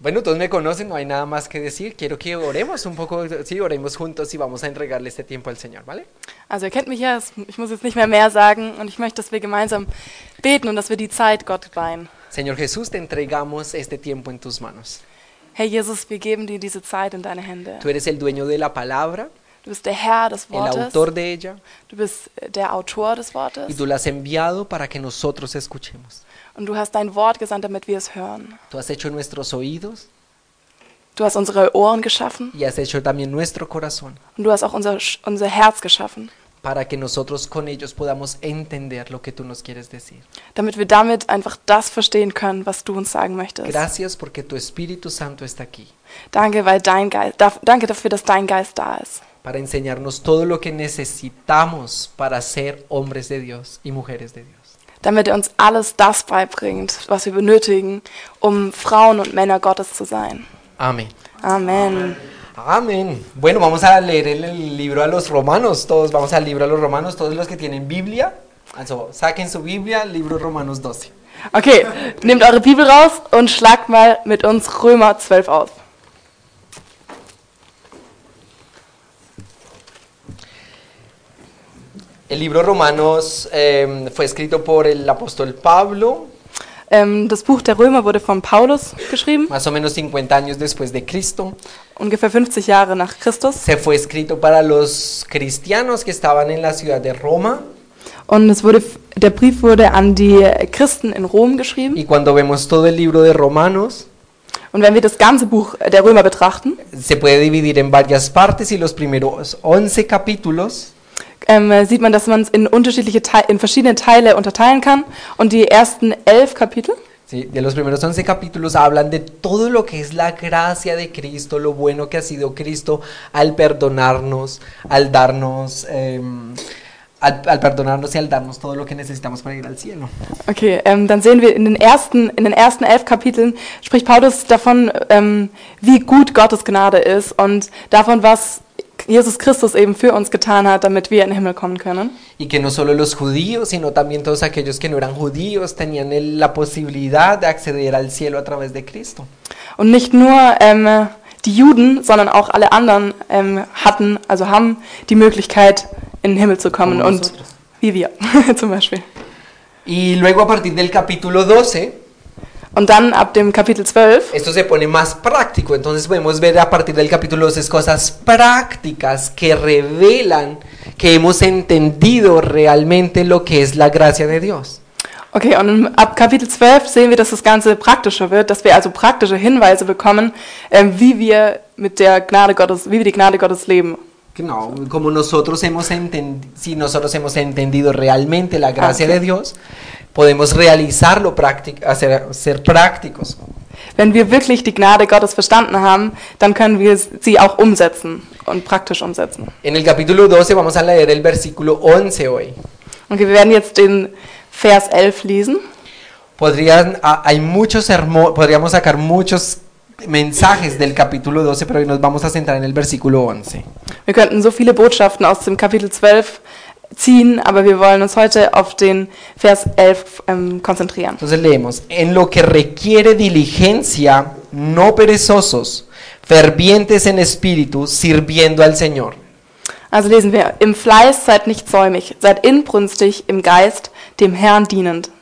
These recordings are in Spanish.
Bueno, todos me conocen, no hay nada más que decir. Quiero que oremos un poco, sí, oremos juntos y vamos a entregarle este tiempo al Señor, ¿vale? Also ihr kennt mich ja, ich muss jetzt nicht mehr sagen und ich möchte, dass wir gemeinsam beten und dass wir die Zeit Gott weihen. Señor Jesús, te entregamos este tiempo en tus manos. Herr Jesus, wir geben dir diese Zeit in deine Hände. Tú eres el dueño de la palabra, Du bist der Herr des el Wortes, autor de ella, du bist der Autor des y Wortes tú la has enviado para que nosotros escuchemos. und du hast dein Wort gesandt, damit wir es hören. Tú has hecho nuestros oídos Du hast unsere Ohren geschaffen y has hecho también nuestro corazón und du hast auch unser Herz geschaffen, para que nosotros con ellos podamos entender lo que tú nos quieres decir. damit wir damit einfach das verstehen können, was du uns sagen möchtest. Gracias porque tu Espíritu Santo está aquí Danke, weil danke dafür, dass dein Geist da ist, para enseñarnos todo lo que necesitamos para ser hombres de Dios y mujeres de Dios. damit er uns alles das beibringt, was wir benötigen, um Frauen und Männer Gottes zu sein. Amén. Amen. Amén. Bueno, vamos a leer el libro a los Romanos. Todos vamos al libro a los Romanos, todos los que tienen Biblia. Also, saquen su Biblia, libro Romanos 12. Okay, nehmt eure Bibel raus und schlagt mal mit uns Römer 12 auf. El libro Romanos fue escrito por el apóstol Pablo, Das Buch der Römer wurde von Paulus geschrieben, más o menos 50 años después de Cristo. ungefähr 50 Jahre nach Christus. Se fue escrito para los cristianos que estaban en la ciudad de Roma. Und der Brief wurde an die Christen in Rom geschrieben. Y cuando vemos todo el libro de Romanos, Und wenn wir das ganze Buch der Römer betrachten, se puede dividir en varias partes y los primeros 11 capítulos sieht man, dass man es in verschiedene Teile unterteilen kann. Und die ersten 11 Kapitel, Sí, de los primeros 11 capítulos hablan de todo lo que es la gracia de Cristo, lo bueno que ha sido Cristo al perdonarnos, al darnos, al perdonarnos y al darnos todo lo que necesitamos para ir al cielo. okay, dann sehen wir in den ersten 11 Kapiteln spricht Paulus davon, wie gut Gottes Gnade ist und davon, was Jesus Christus eben für uns getan hat, damit wir in den Himmel kommen können. Y que no solo los judíos, sino también todos aquellos que no eran judíos tenían la posibilidad de acceder al cielo a través de Cristo. Und nicht nur die Juden, sondern auch alle anderen haben die Möglichkeit, in den Himmel zu kommen. Como Und nosotros. wie wir zum Beispiel. Y luego a partir del capítulo 12, Und dann ab dem Kapitel 12 esto se pone más práctico, entonces podemos ver a partir del capítulo 12 cosas prácticas que revelan que hemos entendido realmente lo que es la gracia de Dios. Okay, und ab Kapitel 12 sehen wir, dass das Ganze praktischer wird, dass wir also praktische Hinweise bekommen, wie wir mit der Gnade Gottes, wie wir die Gnade Gottes leben. Genau, como nosotros si nosotros hemos entendido realmente la gracia de Dios, podemos realizarlo, ser prácticos. Wenn wir wirklich die Gnade Gottes verstanden haben, dann können wir sie auch umsetzen und praktisch umsetzen. En el capítulo 12 vamos a leer el versículo 11 hoy. Okay, wir werden jetzt den Vers 11 lesen. Podríamos sacar muchos mensajes del capítulo 12, pero hoy nos vamos a centrar en el versículo 11. Wir könnten so viele Botschaften aus dem Kapitel 12 ziehen, aber wir wollen uns heute auf den Vers 11 konzentrieren. Entonces leemos, en lo que requiere diligencia, no perezosos, fervientes en espíritu, sirviendo al Señor. Also lesen wir, im Fleiß seid nicht säumig, seid inbrünstig im Geist, dem Herrn dienend.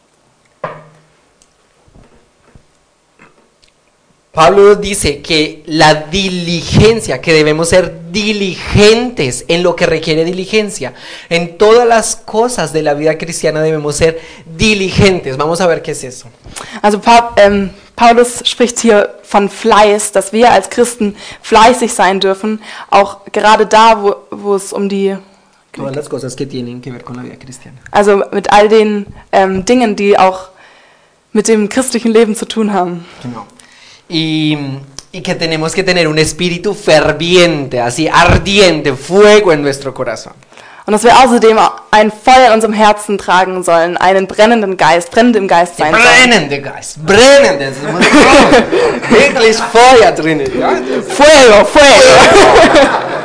Pablo dice que la diligencia, que debemos ser diligentes en lo que requiere diligencia. En todas las cosas de la vida cristiana debemos ser diligentes. Vamos a ver qué es eso. Also Paulus spricht hier von Fleiß, dass wir als Christen fleißig sein dürfen, auch gerade da, wo es um die... Todas las cosas que tienen que ver con la vida cristiana. Also mit all den Dingen, die auch mit dem christlichen Leben zu tun haben. Genau. Y que tenemos que tener un espíritu ferviente, así ardiente, fuego en nuestro corazón. Und dass wir außerdem ein Feuer in unserem Herzen tragen sollen, einen brennenden Geist, brennend im Geist sein sollen. Brennende Geist, brennende, wirklich Feuer drin. Ja? Fuego, fuego.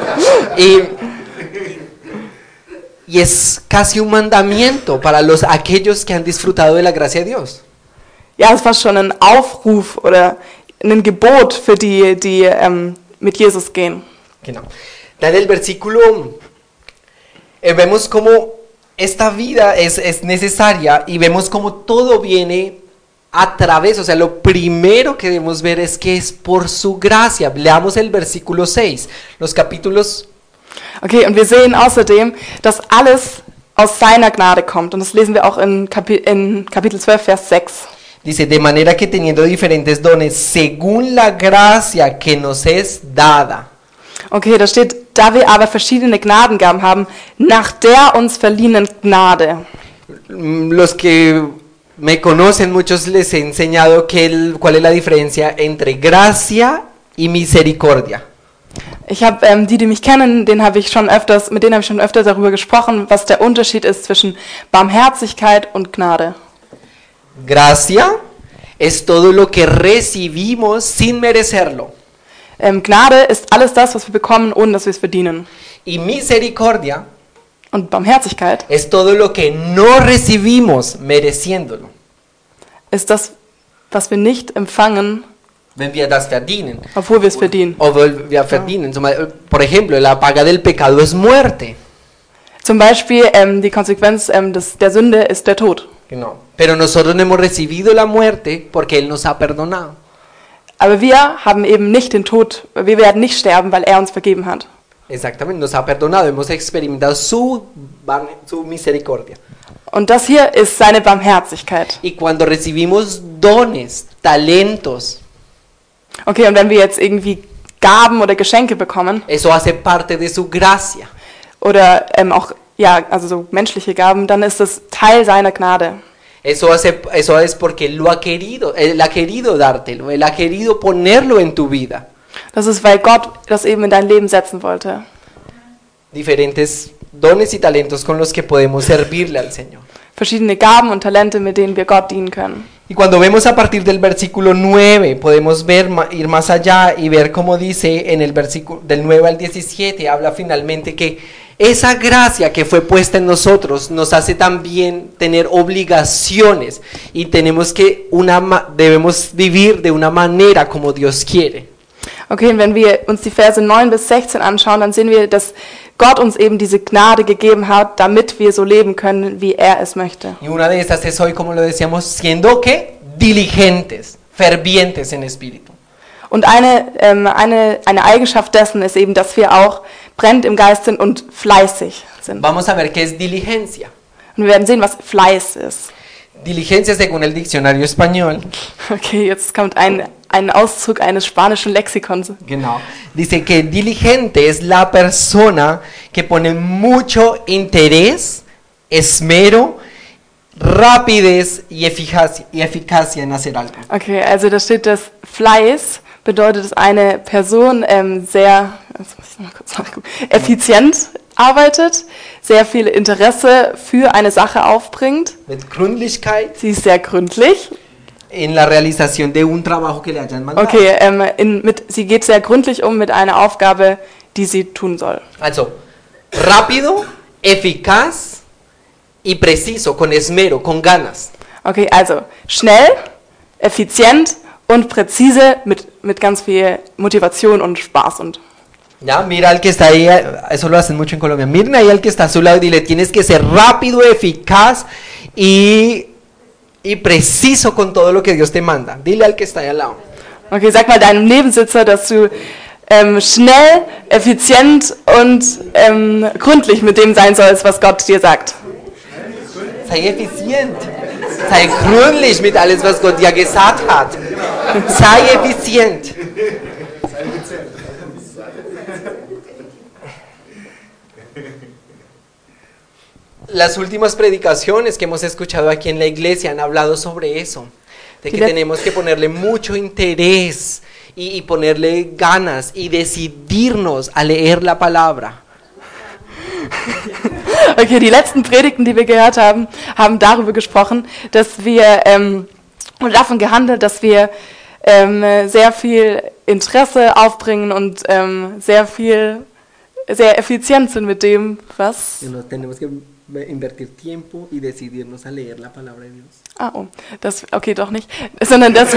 Y es casi un mandamiento para aquellos que han disfrutado de la gracia de Dios. Ja, es war schon ein Aufruf oder ein Gebot für die mit Jesus gehen. Genau. Dann el versículo, vemos cómo esta vida es necesaria y vemos cómo todo viene a través, o sea, lo primero que debemos ver es que es por su gracia. Leamos el versículo 6, los capítulos. Okay, und wir sehen außerdem, dass alles aus seiner Gnade kommt. Und das lesen wir auch in Kapitel 12, Vers 6. Dice, de manera que teniendo diferentes dones, según la gracia que nos es dada. Okay, da steht, da wir aber verschiedene Gnadengaben haben, nach der uns verliehenen Gnade. Los que me conocen, muchos les he enseñado cuál es la diferencia entre gracia y misericordia. Ich habe die mich kennen, mit denen habe ich schon öfters darüber gesprochen, was der Unterschied ist zwischen Barmherzigkeit und Gnade. Gracia es todo lo que recibimos sin merecerlo. Gnade ist alles das, was wir bekommen, ohne dass wir es verdienen. Y misericordia Und Barmherzigkeit es todo lo que no recibimos mereciéndolo. ist das, was wir nicht empfangen, Wenn wir das verdienen. obwohl wir es verdienen. O wir verdienen. Por ejemplo, la paga del pecado es muerte. Zum Beispiel die Konsequenz der Sünde ist der Tod. Genau. Pero nosotros no hemos recibido la muerte porque Él nos ha perdonado. Aber wir haben eben nicht den Tod, wir werden nicht sterben, weil er uns vergeben hat. Exactamente, nos ha perdonado. Hemos experimentado su misericordia. Und das hier ist seine Barmherzigkeit. Y cuando recibimos dones, talentos, Okay, und wenn wir jetzt irgendwie Gaben oder Geschenke bekommen, eso hace parte de su gracia. oder auch, also so menschliche Gaben, dann ist das Teil seiner Gnade. Eso es porque Él ha querido dártelo, Él ha querido ponerlo en tu vida. Das ist, weil Gott das eben in dein Leben setzen wollte. Diferentes dones y talentos con los que podemos servirle al Señor. Verschiedene Gaben und Talente, mit denen wir Gott dienen können. Y cuando vemos a partir del versículo 9, podemos ir más allá y ver cómo dice en el versículo del 9 al 17, habla finalmente que esa gracia que fue puesta en nosotros nos hace también tener obligaciones y debemos vivir de una manera como Dios quiere. Okay, und wenn wir uns die Verse 9 bis 16 anschauen, dann sehen wir, dass Gott uns eben diese Gnade gegeben hat, damit wir so leben können, wie er es möchte. Y una de estas es hoy, como lo decíamos, siendo que diligentes, fervientes en espíritu. Und eine Eigenschaft dessen ist eben, dass wir auch brennend im Geist sind und fleißig sind. Vamos a ver qué es diligencia. Und wir werden sehen, was Fleiß ist. Diligencia, según el diccionario español, Okay, jetzt kommt ein Auszug eines spanischen Lexikons. genau, dice que diligente es la persona que pone mucho interés, esmero, rapidez y eficacia en hacer algo. Okay, also da steht, dass Fleiß bedeutet, dass eine Person sehr effizient arbeitet, sehr viel Interesse für eine Sache aufbringt. Mit Gründlichkeit. Sie ist sehr gründlich. En la realización de un trabajo que le hayan mandado. Okay, sie geht sehr gründlich mit einer Aufgabe, die sie tun soll. Also, rápido, eficaz y preciso, con esmero, con ganas. Okay, also schnell, effizient und präzise mit ganz viel Motivation und Spaß und. Ya, mira al que está ahí, eso lo hacen mucho en Colombia. Miren ahí al que está a su lado y dile, tienes que ser rápido, eficaz y preciso con todo lo que Dios te manda. Dile al que está ahí al lado. Okay, sag mal deinem Nebensitzer, dass du schnell, effizient und gründlich mit dem sein sollst, was Gott dir sagt. Sei effizient. Sei gründlich mit alles, was Gott dir gesagt hat. Sei effizient. Las últimas predicaciones que hemos escuchado aquí en la iglesia han hablado sobre eso, de que tenemos que ponerle mucho interés y ponerle ganas y decidirnos a leer la palabra. Okay, die letzten Predigten, die wir gehört haben, haben darüber gesprochen, dass wir und davon gehandelt, dass wir sehr viel Interesse aufbringen und sehr effizient sind mit dem, was invertir tiempo y decidirnos a leer la palabra de Dios. Okay, doch nicht. Sondern, dass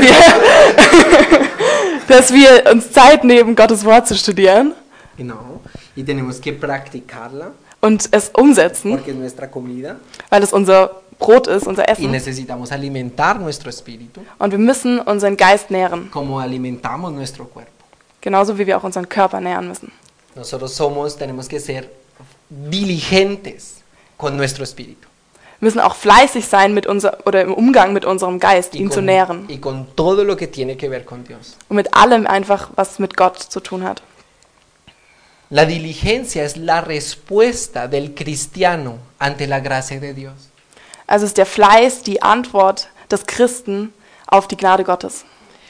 wir uns Zeit nehmen, Gottes Wort zu studieren. Genau. Y tenemos que practicarla. Und es umsetzen. Porque es nuestra comida. Weil es unser Brot ist, unser Y Essen. necesitamos alimentar nuestro espíritu. Und wir müssen unseren Geist nähren. Como alimentamos nuestro cuerpo. Genauso wie wir auch unseren Körper nähren müssen. Nosotros tenemos que ser diligentes con nuestro espíritu. Wir müssen auch fleißig sein im Umgang mit unserem Geist, ihn zu nähren. Y con todo lo que tiene que ver con Dios. Und mit allem einfach, was mit Gott zu tun hat. La diligencia es la respuesta del cristiano ante la gracia de Dios. Also ist der Fleiß die Antwort des Christen auf die Gnade Gottes.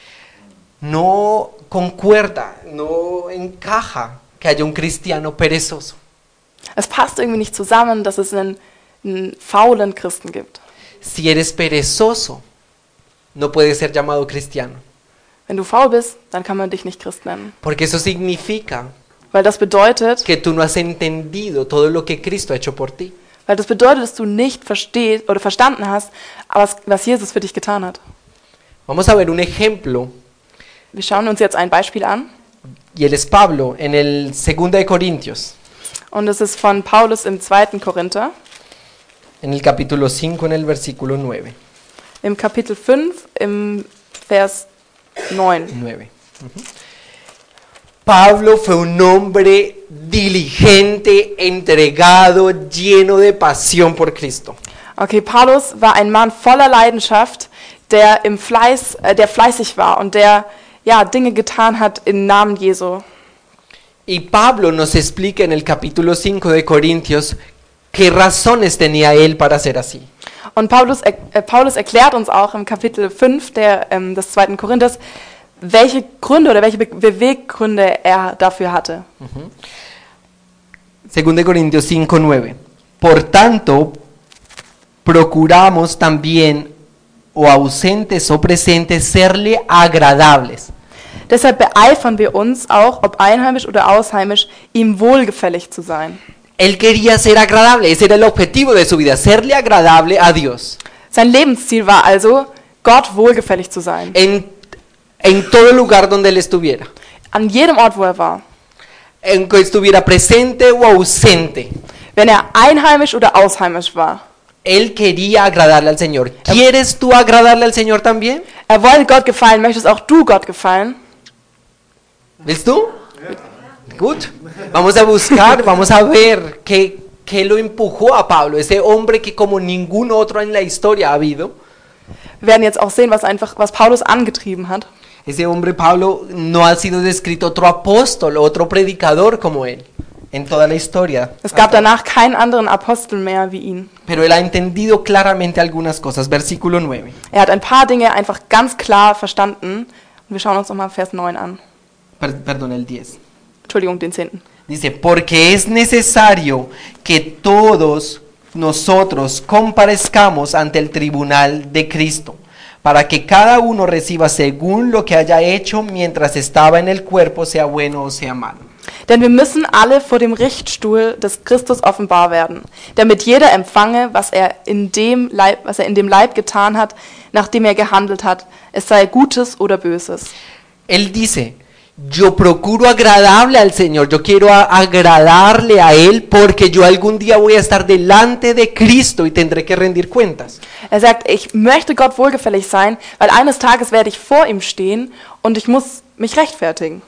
No concuerda, no encaja que haya un cristiano perezoso. Es passt irgendwie nicht zusammen, dass es einen faulen Christen gibt. Si eres perezoso, no puedes ser llamado cristiano. Wenn du faul bist, dann kann man dich nicht Christ nennen. Porque eso significa Weil das bedeutet, que tú no has entendido todo lo que Cristo ha hecho por ti. dass du nicht verstehst oder verstanden hast, was Jesus für dich getan hat. Vamos a ver un ejemplo. Wir schauen uns jetzt ein Beispiel an. Y él es Pablo en el 2 de Corintios, Und es ist von Paulus im 2. Korinther, en el capítulo 5, en el versículo 9. im Kapitel 5, im Vers 9. 9. Ujú. Pablo fue un hombre diligente, entregado, lleno de pasión por Cristo. Okay, Paulus war ein Mann voller Leidenschaft, der fleißig war und der Dinge getan hat im Namen Jesu. Y Pablo nos explica en el capítulo 5 de Corintios qué razones tenía él para ser así. Und Paulus erklärt uns auch im Kapitel 5 des 2. Korinthers, welche Gründe oder welche Beweggründe er dafür hatte. 2 de Corintios 5, 9. Por tanto, procuramos también, o ausentes o presentes, serle agradables. Deshalb beeifern wir uns auch, ob einheimisch oder ausheimisch, ihm wohlgefällig zu sein. Él quería ser agradable, ese era el objetivo de su vida, serle agradable a Dios. Sein Lebensziel war also, Gott wohlgefällig zu sein. En todo lugar donde él estuviera. An jedem Ort, wo er war. En que estuviera presente o ausente. Wenn er einheimisch oder ausheimisch war. Él quería agradarle al Señor. ¿Quieres tú agradarle al Señor también? Er wollte Gott gefallen. Möchtest auch du Gott gefallen? ¿Ves tú? Gut. Vamos a buscar, vamos a ver qué lo empujó a Pablo, ese hombre que como ningún otro en la historia ha habido. Wir werden jetzt auch sehen, was Paulus angetrieben hat. Ese hombre Pablo no ha sido descrito otro apóstol, otro predicador como él en toda la historia. Es gab danach keinen anderen Apostel mehr wie ihn. Pero él ha entendido claramente algunas cosas. Versículo 9. Er hat ein paar Dinge einfach ganz klar verstanden. Und wir schauen uns nochmal Vers 9 an. Perdón, el 10. Entschuldigung, den 10. Dice, porque es necesario que todos nosotros comparezcamos ante el tribunal de Cristo, para que cada uno reciba según lo que haya hecho mientras estaba en el cuerpo, sea bueno o sea malo. Denn wir müssen alle vor dem Richtstuhl des Christus offenbar werden, damit jeder empfange, was er in dem Leib getan hat, nachdem er gehandelt hat, es sei Gutes oder Böses. Él dice, yo procuro agradable al Señor, yo quiero agradarle a Él porque yo algún día voy a estar delante de Cristo y tendré que rendir cuentas. Er sagt, ich möchte Gott wohlgefällig sein, weil eines Tages werde ich vor ihm stehen und ich muss mich rechtfertigen.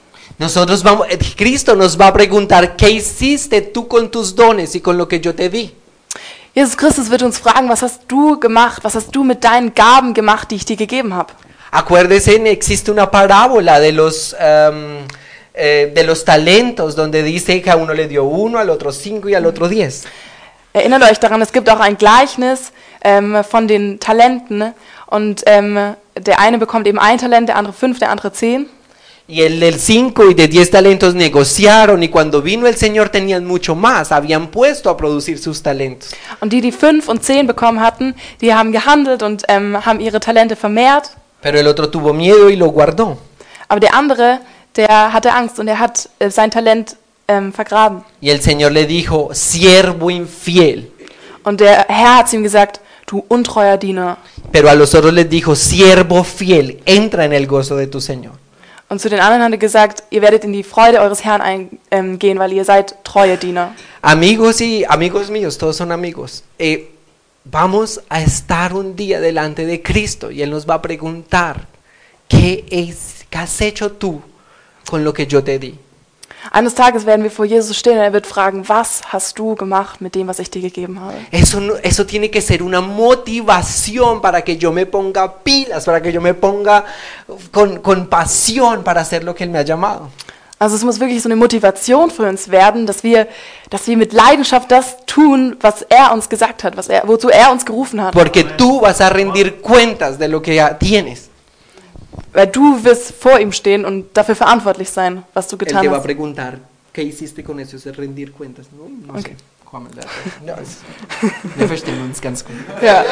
Cristo nos va a preguntar, ¿qué hiciste tú con tus dones y con lo que yo te di? Jesus Christus wird uns fragen, was hast du gemacht, was hast du mit deinen Gaben gemacht, die ich dir gegeben habe? Acuérdese, existe una parábola de los talentos donde dice que a uno le dio 1, al otro 5 y al otro 10. Erinnert euch daran, es gibt auch ein Gleichnis von den Talenten und der eine bekommt eben 1 Talent, der andere 5, der andere 10. Y el del 5 y de 10 talentos negociaron y cuando vino el Señor tenían mucho más, habían puesto a producir sus talentos. Und die 5 und 10 bekommen hatten, die haben gehandelt und haben ihre Talente vermehrt. Pero el otro tuvo miedo y lo guardó. Aber der andere, der hatte Angst und er hat sein Talent vergraben. Y el Señor le dijo, siervo infiel. Und der Herr hat zu ihm gesagt, du untreuer Diener. Pero a los otros les dijo, siervo fiel, entra en el gozo de tu Señor. Und zu den anderen hat er gesagt, ihr werdet in die Freude eures Herrn eingehen, weil ihr seid treue Diener. Amigos y amigos míos, todos son amigos. Vamos a estar un día delante de Cristo y Él nos va a preguntar, ¿qué has hecho tú con lo que yo te di? Eines Tages werden wir vor Jesus stehen und er wird fragen, was hast du gemacht mit dem, was ich dir gegeben habe? Eso tiene que ser una motivación para que yo me ponga pilas, para que yo me ponga con pasión para hacer lo que Él me ha llamado. Also es muss wirklich so eine Motivation für uns werden, dass wir mit Leidenschaft das tun, was er uns gesagt hat, wozu er uns gerufen hat. Porque tú vas a rendir cuentas de lo que tienes. Weil du wirst vor ihm stehen und dafür verantwortlich sein, was du Él te getan va a hast. preguntar, ¿qué hiciste con eso? Es rendir cuentas, ¿no? No Okay. sé. Wir verstehen uns ganz gut. Ja.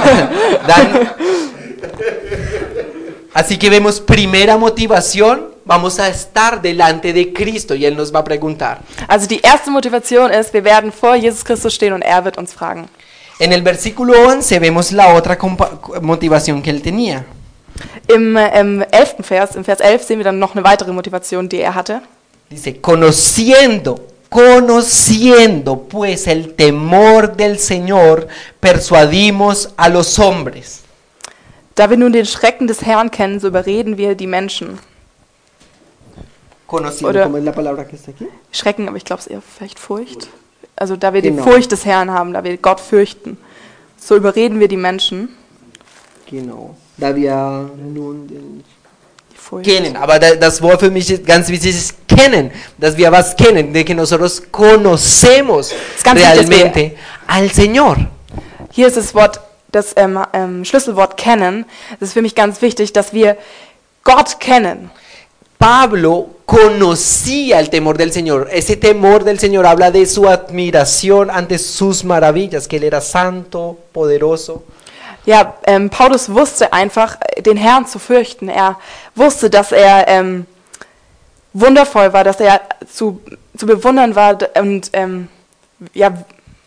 Así que vemos primera motivación, vamos a estar delante de Cristo y Él nos va a preguntar. Also die erste Motivation ist, wir werden vor Jesus Christus stehen und er wird uns fragen. En el versículo 11 vemos la otra motivación que Él tenía. Im 11. Vers, im Vers 11 sehen wir dann noch eine weitere Motivation, die er hatte. Dice, conociendo pues el temor del Señor, persuadimos a los hombres. Da wir nun den Schrecken des Herrn kennen, so überreden wir die Menschen. Conociendo, Oder- ¿cómo es la palabra que está aquí? Schrecken, aber ich glaube es eher vielleicht Furcht. Also da wir die Genau. Furcht des Herrn haben, da wir Gott fürchten, so überreden wir die Menschen. Genau. Da wir nun den Die Furcht. kennen, aber das Wort für mich ist ganz wichtig, ist kennen, dass wir was kennen, de que nosotros conocemos Es ganz wichtig, dass wir- realmente al Señor. Hier ist das Wort, das Schlüsselwort kennen. Das ist für mich ganz wichtig, dass wir Gott kennen. Pablo conocía el temor del Señor. Ese temor del Señor habla de su admiración ante sus maravillas, que Él era santo, poderoso. Ja, Paulus wusste einfach, den Herrn zu fürchten. Er wusste, dass er wundervoll war, dass er zu bewundern war und ja,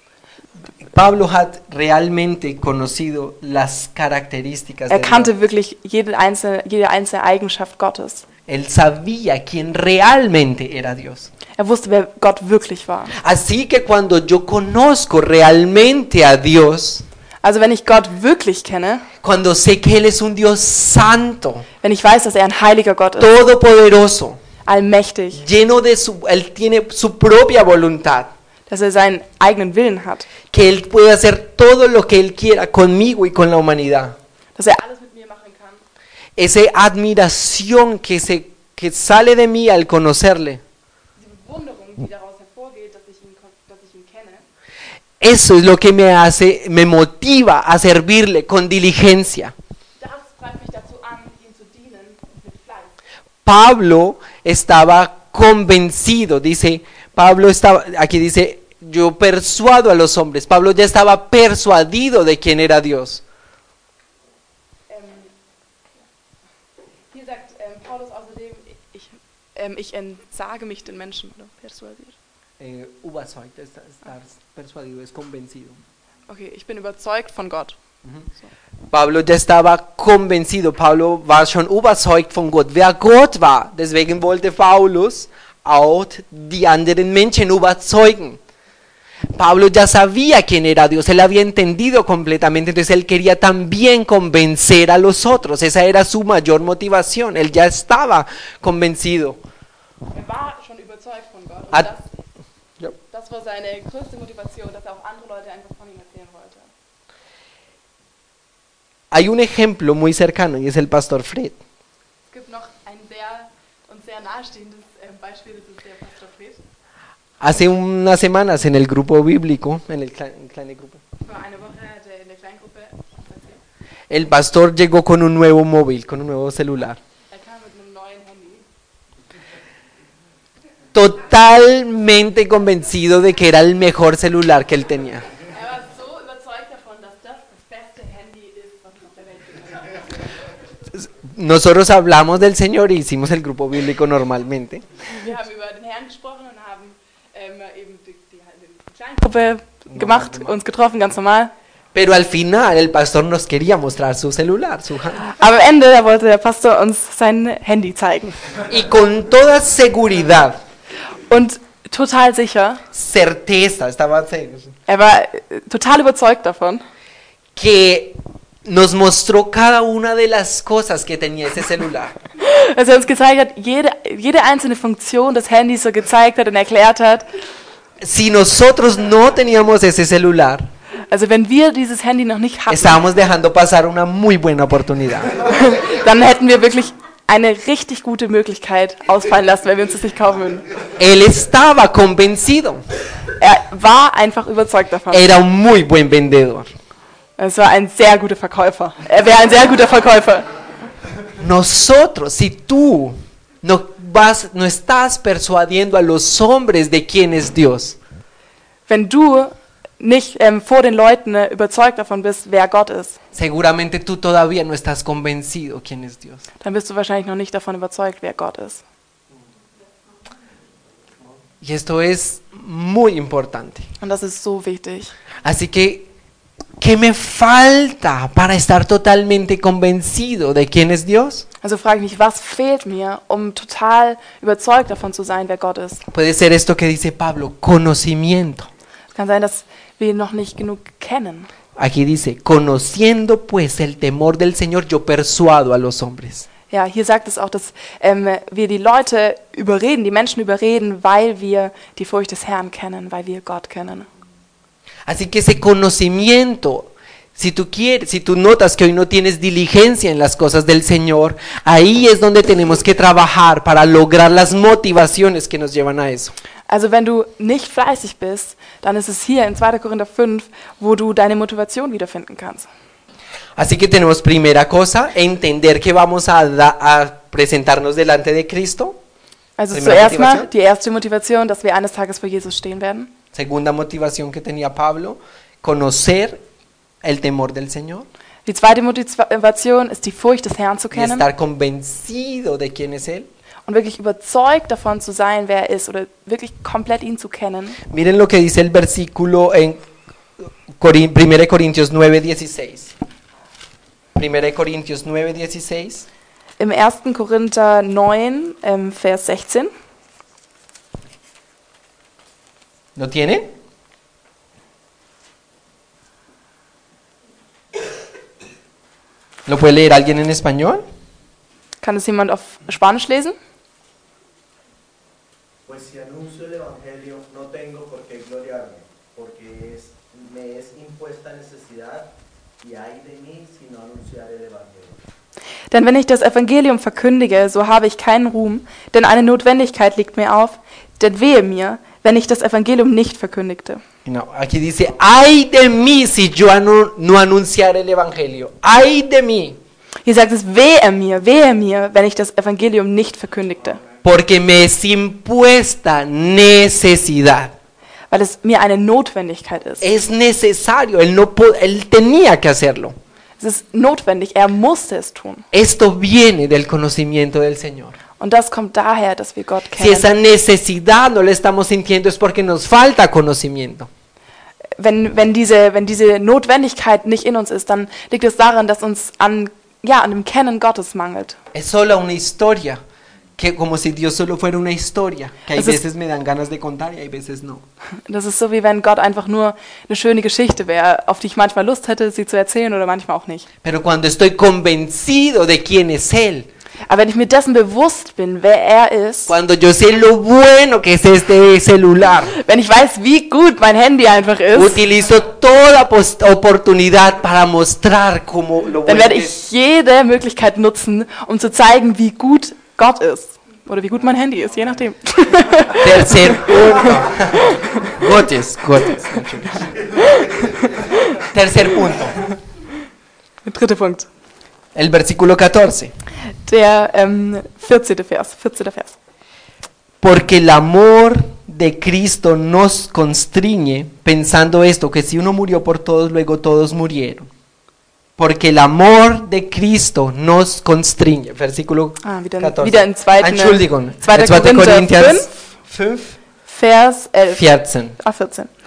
Pablo hat realmente conocido las características er de kannte Dios. wirklich jede einzelne Eigenschaft Gottes. Él sabía quién realmente era Dios. Er wusste, wer Gott wirklich war. Así que cuando yo conozco realmente a Dios, Also wenn ich Gott wirklich kenne, cuando sé que Él es un Dios santo, wenn ich weiß, dass er ein heiliger Gott ist, todopoderoso, allmächtig, lleno de Él tiene su propia voluntad, dass er seinen eigenen Willen hat, que Él puede hacer todo lo que Él quiera conmigo y con la humanidad. dass er alles mit mir machen kann. Esa admiración que sale de mí al conocerle, Die Bewunderung, die daraus hervorgeht, dass ich ihn kenne, eso es lo que me motiva a servirle con diligencia. das treibt mich dazu an, ihm zu dienen mit Fleiß. Pablo estaba convencido, aquí dice, yo persuado a los hombres. Pablo ya estaba persuadido de quién era Dios. Hier sagt Paulus außerdem, ich entsage mich den Menschen, oder persuadiert. Überzeugt, estar persuadido, es convencido. Okay, ich bin überzeugt von Gott. Pablo ya estaba convencido, Pablo war schon überzeugt von Gott, wer Gott war. Deswegen wollte Paulus auch die anderen Menschen überzeugen. Pablo ya sabía quién era Dios, él había entendido completamente, entonces él quería también convencer a los otros, esa era su mayor motivación, él ya estaba convencido. War schon überzeugt von Gott. Hat- Ja. Das war seine größte Motivation, dass auch andere Leute einfach von ihm erzählen wollte. Hay un ejemplo muy cercano y es el pastor Fred. Es gibt noch ein uns sehr nahestehendes Beispiel, das ist der Pastor Fred. Hace unas semanas en el grupo bíblico, en el kleine grupo, Vor einer Woche hat er in der Kleingruppe erzählt. el pastor llegó con un nuevo móvil, con un nuevo celular. Er kam mit einem neuen Handy. Totalmente convencido de que era el mejor celular que él tenía. Er war so überzeugt davon, dass das beste Handy ist, was es auf der Welt gibt. Nosotros hablamos del Señor y hicimos el grupo bíblico normalmente. Wir haben über den Herrn gesprochen und haben eben die Kleingruppe gemacht, uns getroffen, ganz normal. Pero al final el pastor nos quería mostrar su celular, su hand. Aber am Ende da wollte der Pastor uns sein Handy zeigen. Y con toda seguridad, Und total sicher, certeza, estaba er war total überzeugt davon, que nos mostró cada una de las cosas que tenía ese celular. dass er uns gezeigt hat, jede einzelne Funktion des Handys so gezeigt hat und erklärt hat. Si nosotros no teníamos ese celular, Also wenn wir dieses Handy noch nicht hatten, estábamos dejando pasar una muy buena oportunidad. dann hätten wir wirklich eine richtig gute Möglichkeit ausfallen lassen, wenn wir uns das nicht kaufen würden. Él estaba convencido. Er war einfach überzeugt davon. Era un muy buen vendedor. Es war ein sehr guter Verkäufer. Er wäre ein sehr guter Verkäufer. Nosotros, si tú no estás persuadiendo a los hombres de quién es Dios, Wenn du nicht vor den Leuten überzeugt davon bist, wer Gott ist, seguramente tú todavía no estás convencido quién es Dios. dann bist du wahrscheinlich noch nicht davon überzeugt, wer Gott ist. Y esto es muy importante. Und das ist so wichtig. Así que, ¿qué me falta para estar totalmente convencido de quién es Dios? Also frage ich mich, was fehlt mir, um total überzeugt davon zu sein, wer Gott ist? Puede ser esto que dice Pablo, conocimiento. Es kann sein, dass wir ihn noch nicht genug kennen. Aquí dice, conociendo pues el temor del Señor, yo persuado a los hombres. Ja, hier sagt es auch, dass wir die Leute überreden, die Menschen überreden, weil wir die Furcht des Herrn kennen, weil wir Gott kennen. Así que ese conocimiento, si tú notas que hoy no tienes diligencia en las cosas del Señor, ahí es donde tenemos que trabajar para lograr las motivaciones que nos llevan a eso. Also wenn du nicht fleißig bist, dann ist es hier in 2. Korinther 5, wo du deine Motivation wiederfinden kannst. Así que tenemos primera cosa, entender que vamos a presentarnos delante de Cristo. Also Primera zuerst mal Motivation. die erste Motivation, dass wir eines Tages vor Jesus stehen werden. Segunda motivación que tenía Pablo, conocer el temor del Señor Die zweite Motivation ist die Furcht des Herrn zu y kennen estar convencido de quién es Él. und wirklich überzeugt davon zu sein, wer er ist oder wirklich komplett ihn zu kennen. Miren lo que dice el versículo en 1 Corintios 9:16. 1 Corintios 9:16. Im 1. Korinther 9, Vers 16. ¿Lo tiene? ¿Lo puede leer alguien en español? Kann es jemand auf Spanisch lesen? Pues si anuncio el Evangelio, no tengo por qué gloriarme, porque me es impuesta necesidad, y ay de mí si no anunciar el Evangelio. Denn wenn ich das Evangelium verkündige, so habe ich keinen Ruhm, denn eine Notwendigkeit liegt mir auf, denn wehe mir, wenn ich das Evangelium nicht verkündigte. No, aquí dice, ay de mí si yo no anunciar el Evangelio. Ay de mí, Hier sagt es, wehe mir, wenn ich das Evangelium nicht verkündigte. porque me es impuesta necesidad. Weil es mir eine Notwendigkeit ist. Es necesario, él tenía que hacerlo. Es ist notwendig, er musste es tun. Esto viene del conocimiento del Señor. Und das kommt daher, dass wir Gott Si esa kennen. necesidad no la estamos sintiendo es porque nos falta conocimiento. Wenn diese Notwendigkeit nicht in uns ist, dann liegt es daran, dass uns an dem Kennen Gottes mangelt. Es solo una historia, que como si Dios solo fuera una historia, que hay Es ist- veces me dan ganas de contar y hay veces no. Das ist so, wie wenn Gott einfach nur eine schöne Geschichte wäre, auf die ich manchmal Lust hätte, sie zu erzählen oder manchmal auch nicht. Pero cuando estoy convencido de quién es Él, Aber wenn ich mir dessen bewusst bin, wer er ist, cuando yo sé lo bueno que es este celular, wenn ich weiß, wie gut mein Handy einfach ist, utilizo toda oportunidad para mostrar cómo lo dann bueno werde que es. ich jede Möglichkeit nutzen, um zu zeigen, wie gut Gott ist. Oder wie gut mein Handy ist, je nachdem. Tercer punto. Gottes. Tercer punto. Der dritte Punkt. El versículo 14. Der 14. Vers. Porque el amor de Cristo nos constriñe, pensando esto, que si uno murió por todos, luego todos murieron. Porque el amor de Cristo nos constriñe. Versículo Wieder 14. wieder in 2. Entschuldigung. 2. Korinther 5, Corinthians 5, Vers 11. 14. 14.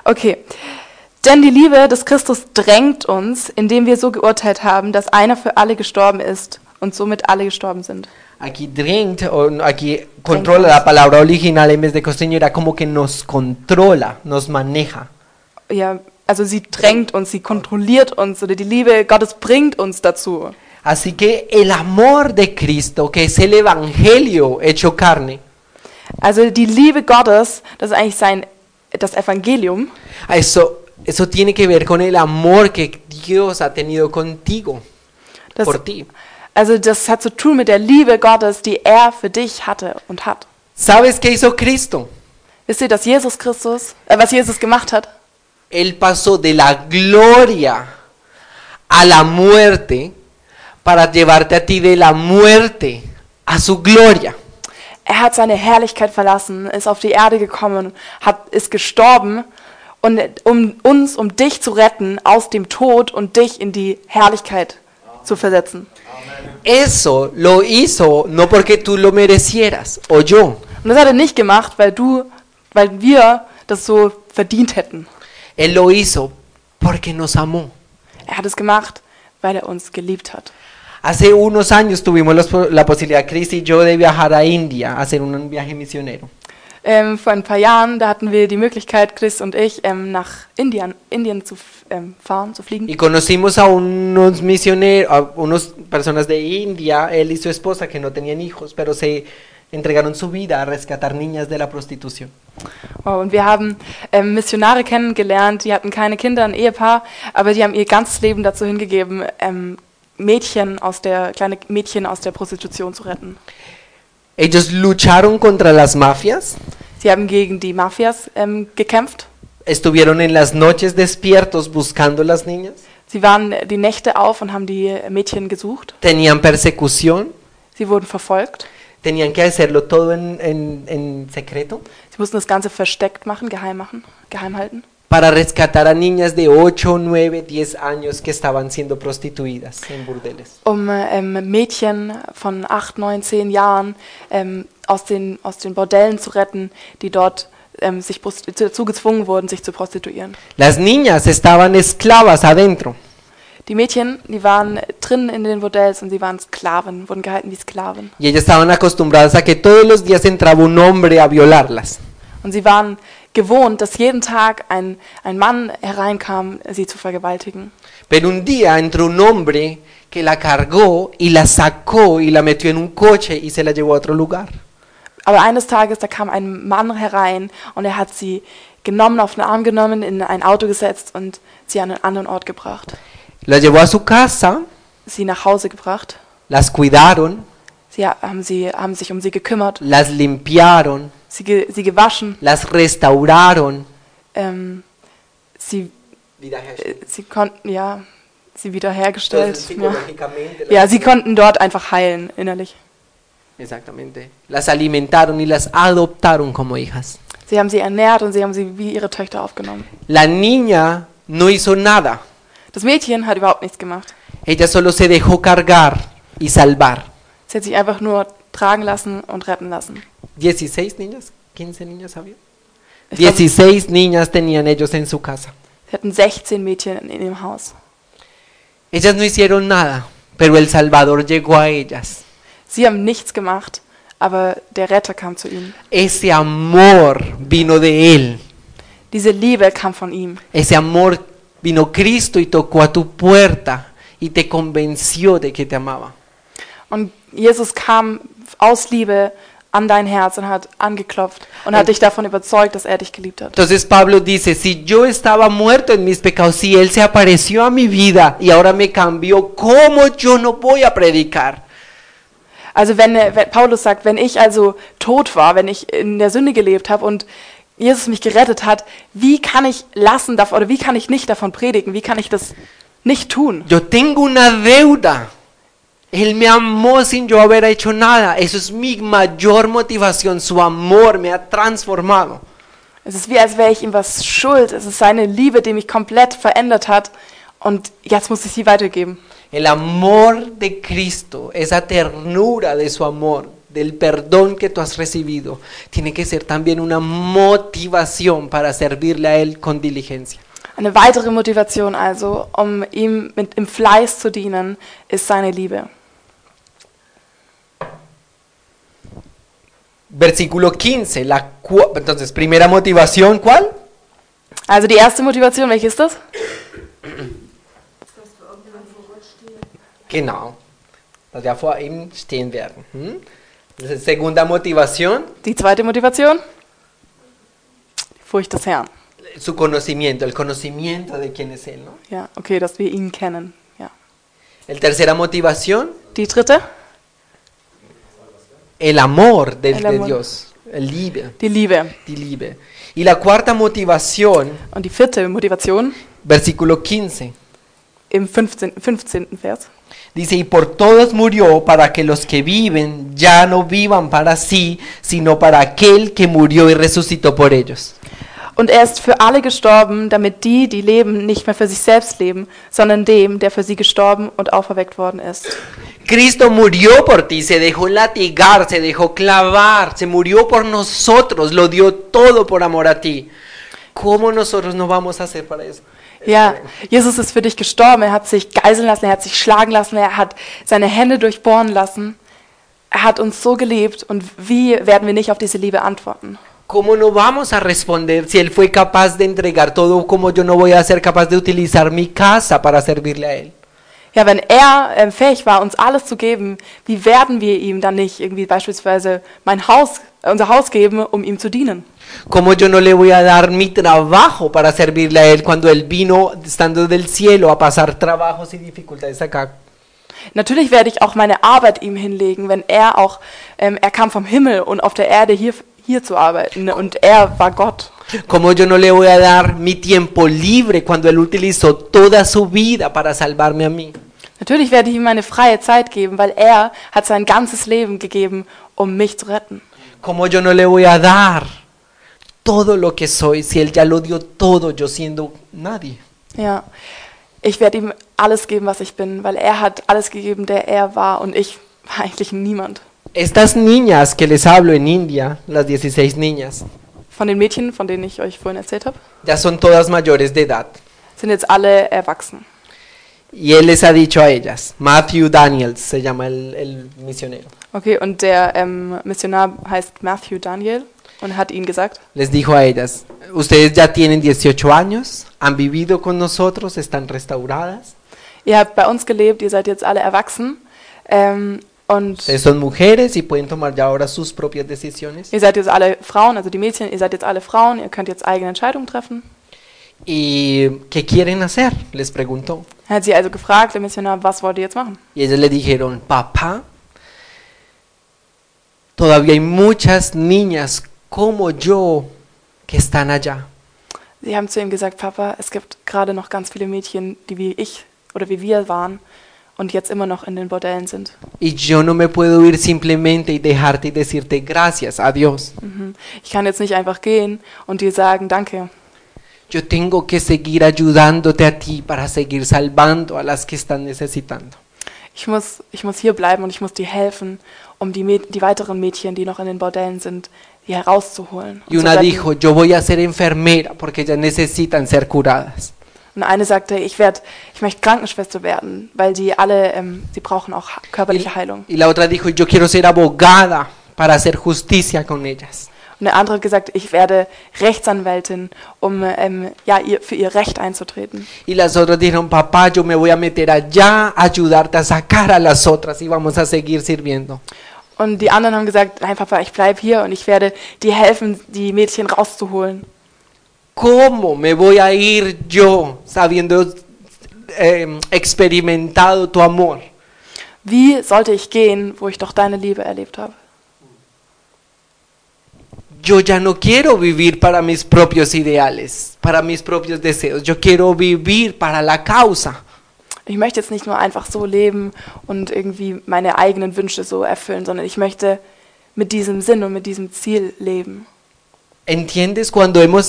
Okay. Denn die Liebe des Christus drängt uns, indem wir so geurteilt haben, dass einer für alle gestorben ist und somit alle gestorben sind. Aquí drängt, o aquí controla, la palabra original en vez de constreño era como que nos controla, nos maneja. Ja, also sie drängt uns, sie kontrolliert uns oder die Liebe Gottes bringt uns dazu. Así que el amor de Cristo, que es el evangelio hecho carne, Also die Liebe Gottes, das ist eigentlich das Evangelium. eso tiene que ver con el amor que Dios ha tenido contigo, Das, por ti. also das hat zu tun mit der Liebe Gottes, die er für dich hatte und hat. ¿Sabes qué hizo Cristo? Wisst ihr, dass Jesus Christus, was Jesus gemacht hat? Él pasó de la gloria a la muerte para llevarte a ti de la muerte a su gloria. Er hat seine Herrlichkeit verlassen, ist auf die Erde gekommen, ist gestorben, und um dich zu retten aus dem Tod und dich in die Herrlichkeit zu versetzen. Eso lo hizo no porque tú lo merecieras o yo. Und das hat er nicht gemacht, weil wir das so verdient hätten. Él lo hizo porque nos amó. Er hat es gemacht, weil er uns geliebt hat. Hace unos años tuvimos la posibilidad, Chris y yo, de viajar a India, a hacer un viaje misionero. Vor ein paar Jahren, da hatten wir die Möglichkeit, Chris und ich, nach Indien zu fahren, zu fliegen. Y conocimos a unos misioneros, a unas personas de India, él y su esposa, que no tenían hijos, pero se entregaron su vida a rescatar niñas de la prostitución. Wow, und wir haben Missionare kennengelernt, die hatten keine Kinder, ein Ehepaar, aber die haben ihr ganzes Leben dazu hingegeben, kleine Mädchen aus der Prostitution zu retten. Ellos lucharon contra las mafias, Sie haben gegen die Mafias gekämpft. estuvieron en las noches despiertos buscando las niñas, Sie waren die Nächte auf und haben die Mädchen gesucht. tenían persecución, Sie wurden verfolgt. tenían que hacerlo todo en secreto Sie mussten das Ganze versteckt machen, geheim halten. para rescatar a niñas de 8, 9, 10 años que estaban siendo prostituidas en burdeles. Mädchen von 8, 9, 10 Jahren aus den Bordellen zu retten, die dort dazu gezwungen wurden, sich zu prostituieren. Las niñas estaban esclavas adentro. Die Mädchen, die waren drin in den Bordells und sie waren Sklaven, wurden gehalten wie Sklaven. Y ellas estaban acostumbradas a que todos los días entraba un hombre a violarlas. Und sie waren gewohnt, dass jeden Tag ein Mann hereinkam, sie zu vergewaltigen. Pero un día entró un hombre que la cargó y la sacó y la metió en un coche y se la llevó a otro lugar. Aber eines Tages, da kam ein Mann herein und er hat sie auf den Arm genommen, in ein Auto gesetzt und sie an einen anderen Ort gebracht. La llevó a su casa, Sie nach Hause gebracht. las cuidaron, Sie haben sich um sie gekümmert, las limpiaron, sie gewaschen, las restauraron. sie konnten, sie wiederhergestellt. Entonces, psicológicamente, Ja, sie konnten dort einfach heilen, innerlich. Exactamente. Las alimentaron y las adoptaron como hijas. Sie haben sie ernährt und sie haben sie wie ihre Töchter aufgenommen. La niña no hizo nada. Das Mädchen hat überhaupt nichts gemacht. Ella solo se dejó cargar y salvar. Sie hat sich einfach nur tragen lassen und retten lassen. 16 niñas, 15 niñas había. Ich glaub, 16 niñas tenían ellos en su casa. sie hatten 16 Mädchen in ihrem Haus. Ellas no hicieron nada, pero el Salvador llegó a ellas. Sie haben nichts gemacht, aber der Retter kam zu ihnen. Ese amor vino de Él. Diese Liebe kam von ihm. Ese amor vino Cristo y tocó a tu puerta y te convenció de que te amaba. Und Jesus kam aus Liebe an dein Herz und hat angeklopft und hat dich davon überzeugt, dass er dich geliebt hat. Entonces Pablo dice, si yo estaba muerto en mis pecados, si Él se apareció a mi vida y ahora me cambió, ¿cómo yo no voy a predicar? Also wenn Paulus sagt, wenn ich also tot war, wenn ich in der Sünde gelebt habe und Jesus mich gerettet hat, wie kann ich wie kann ich nicht davon predigen? Wie kann ich das nicht tun? Yo tengo una deuda. Él me amó sin yo haber hecho nada. Eso es mi mayor motivación. Su amor me ha transformado. Es ist wie, als wäre ich ihm was schuld. Es ist seine Liebe, die mich komplett verändert hat und jetzt muss ich sie weitergeben. El amor de Cristo, esa ternura de su amor, del perdón que tú has recibido, tiene que ser también una motivación para servirle a Él con diligencia. Eine weitere Motivation also, ihm im Fleiß zu dienen, ist seine Liebe. Versículo 15, entonces, primera motivación, ¿cuál? Also die erste Motivation, welche ist das? Genau, dass wir vor ihm stehen werden. Segunda motivación, Die zweite Motivation? Die Furcht des Herrn. su conocimiento, el conocimiento de quién es Él, ¿no? Ja, okay, dass wir ihn kennen. Ja. El tercera motivación, Die dritte? el amor de El amor. Dios, el Liebe, Die Liebe. die Liebe. Y la cuarta motivación, Und die vierte Motivation versículo 15, im 15. Vers. dice, y por todos murió para que los que viven ya no vivan para sí, sino para aquel que murió y resucitó por ellos. Und er ist für alle gestorben, damit die, die leben, nicht mehr für sich selbst leben, sondern dem, der für sie gestorben und auferweckt worden ist. Cristo murió por ti, se dejó latigar, se dejó clavar, se murió por nosotros, lo dio todo por amor a ti. ¿Cómo nosotros no vamos a hacer para eso? Ja, Jesus ist für dich gestorben, er hat sich geiseln lassen, er hat sich schlagen lassen, er hat seine Hände durchbohren lassen. Er hat uns so geliebt und wie werden wir nicht auf diese Liebe antworten? ¿Cómo no vamos a responder si Él fue capaz de entregar todo, como yo no voy a ser capaz de utilizar mi casa para servirle a Él? Ja, wenn er fähig war, uns alles zu geben, wie werden wir ihm dann nicht irgendwie beispielsweise unser Haus geben, um ihm zu dienen? ¿Cómo yo no le voy a dar mi trabajo para servirle a Él cuando Él vino, estando del cielo, a pasar trabajos y dificultades acá? Natürlich werde ich auch meine Arbeit ihm hinlegen, wenn er kam vom Himmel und auf der Erde hier zu arbeiten und er war Gott. Como yo no le voy a dar mi tiempo libre cuando Él utilizó toda su vida para salvarme a mí. Natürlich werde ich ihm meine freie Zeit geben, weil er hat sein ganzes Leben gegeben, um mich zu retten. Como yo no le voy a dar todo lo que soy si Él ya lo dio todo, yo siendo nadie. Ja, ich werde ihm alles geben, was ich bin, weil er hat alles gegeben, der er war und ich war eigentlich niemand. Estas niñas que les hablo en India, las 16 niñas, Von den Mädchen, von denen ich euch vorhin erzählt habe, ya son todas mayores de edad. sind jetzt alle erwachsen. Y Él les ha dicho a ellas, Matthew Daniels se llama el misionero, Okay, und der Missionar heißt Matthew Daniel und hat ihnen gesagt, les dijo a ellas, ustedes ya tienen 18 años, han vivido con nosotros, están restauradas, ihr habt bei uns gelebt, ihr seid jetzt alle erwachsen und ustedes son mujeres y pueden tomar ya ahora sus propias decisiones. ihr seid jetzt alle Frauen, also die Mädchen, ihr seid jetzt alle Frauen, ihr könnt jetzt eigene Entscheidungen treffen. ¿Y qué quieren hacer? Les preguntó. Er hat sie also gefragt, der Missionar, was wollt ihr jetzt machen? Y ellas le dijeron, papá, todavía hay muchas niñas como yo que están allá. Sie haben zu ihm gesagt, Papa, es gibt gerade noch ganz viele Mädchen, die wie ich oder wie wir waren und jetzt immer noch in den Bordellen sind. Y yo no me puedo ir simplemente y dejarte y decirte gracias a Dios. Ich kann jetzt nicht einfach gehen und dir sagen, danke. Yo tengo que seguir ayudándote a ti para seguir salvando a las que están necesitando. Ich muss hier bleiben und ich muss dir helfen, um die weiteren Mädchen, die noch in den Bordellen sind, die herauszuholen. Y und zu una retten. dijo, yo voy a ser enfermera porque ellas necesitan ser curadas. Und eine sagte, ich möchte Krankenschwester werden, weil sie alle, sie brauchen auch körperliche Heilung. Y la otra dijo, yo quiero ser abogada para hacer justicia con ellas. Und der andere hat gesagt, ich werde Rechtsanwältin, um für ihr Recht einzutreten. Y las otras dijeron, papá, yo me voy a meter allá a ayudarte a sacar a las otras y vamos a seguir sirviendo. Und die anderen haben gesagt, nein Papa, ich bleibe hier und ich werde dir helfen, die Mädchen rauszuholen. ¿Cómo me voy a ir yo sabiendo experimentado tu amor? Wie sollte ich gehen, wo ich doch deine Liebe erlebt habe? Yo ya no quiero vivir para mis propios ideales, para mis propios deseos. Yo quiero vivir para la causa. Ich möchte jetzt nicht nur einfach so leben und irgendwie meine eigenen Wünsche so erfüllen, sondern ich möchte mit diesem Sinn und mit diesem Ziel leben. ¿Entiendes? Cuando hemos